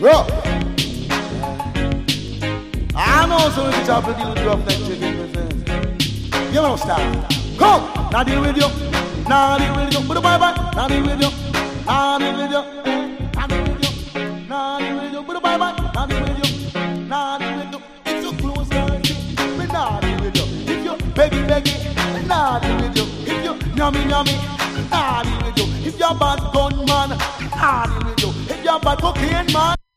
Bro, I know so it's up to deal with rough neck chicken business. You know, stop. Come, now deal with you. Now deal with you. Put the bye bye. Now deal with you. Now deal with you. Now deal with you. Now deal with you. Put the bye bye. Now deal with you. Now deal with you. If you close dirty, me now deal with you. If you beggy, me now deal with you. If you yummy, nah deal with you. If you're bad gun man, nah deal with you. If you're bad cocaine man,